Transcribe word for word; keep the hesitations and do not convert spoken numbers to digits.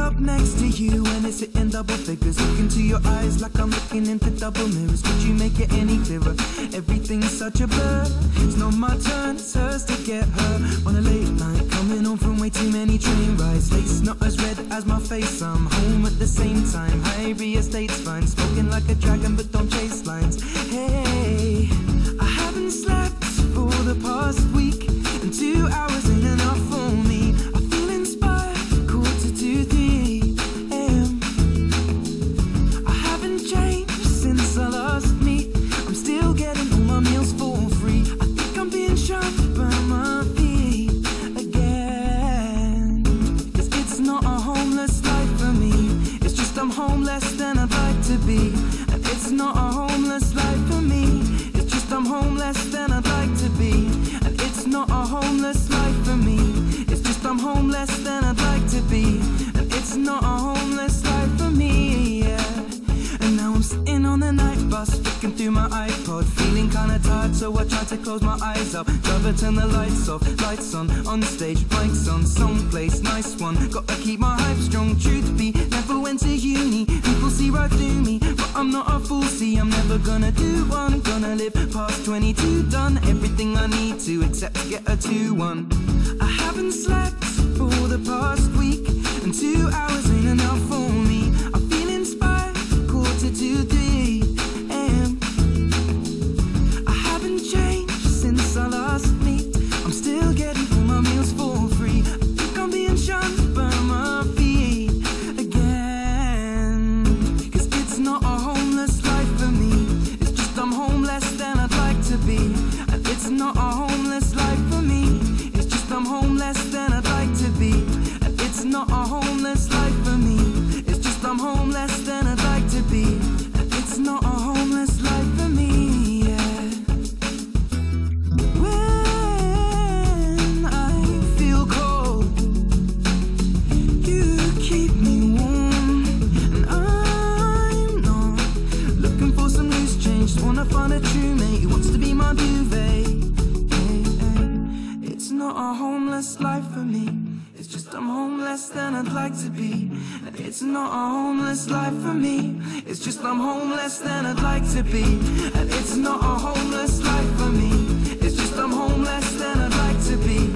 up next to you and it's hitting double figures. Look into your eyes like I'm looking into double mirrors. Could you make it any clearer? Everything's such a blur. It's not my turn, it's hers to get her. On a late night, coming home from way too many train rides. Lace not as red as my face, I'm home at the same time. High estate's fine, spoken like a dragon but don't chase lines. Hey, I haven't slept for the past week, and two hours ain't enough for me. I feel inspired, quarter to three a m I haven't changed since I last meet. I'm still getting all my meals for free. I think I'm being shoved by my feet again. Cause it's not a homeless life for me, it's just I'm home less than I'd like to be. And it's not a homeless life for me, it's just I'm home less than I'd like to be. And it's not a homeless life for me, it's just I'm home less than I'd like to be. And it's not a homeless life for me, yeah. And now I'm sitting on the night bus, flicking through my iPod, feeling kinda tired, so I try to close my eyes up. Driver, turn the lights off, lights on, on stage, mics on, someplace, nice one. Gotta keep my hype strong, truth be, never went to uni. People see right through me, but I'm not a fool, see, I'm never gonna do one. Gonna live past twenty-two, done everything I need to, except to get a two one. I haven't slept for the past week, and two hours ain't enough for me. I feel inspired, quarter to three a m I haven't changed since I last meet. I'm still getting all my meals for free. I think I'm being shunned by my feet again. Cause it's not a homeless life for me, it's just I'm home less than I'd like to be. And it's not a homeless life for me, it's just I'm home less than I'd like to be. And it's not a homeless life for me, it's just I'm home less than I'd like to be. And it's not a homeless life for me, yeah. When I feel cold, you keep me warm. And I'm not looking for some loose change, just wanna find a true mate who wants to be my duvet. Hey, hey. It's not a homeless life for me, it's just I'm home less than I'd like to be. And it's not a homeless life for me, it's just I'm home less than I'd like to be. And it's not a homeless life for me, it's just I'm home less than I'd like to be.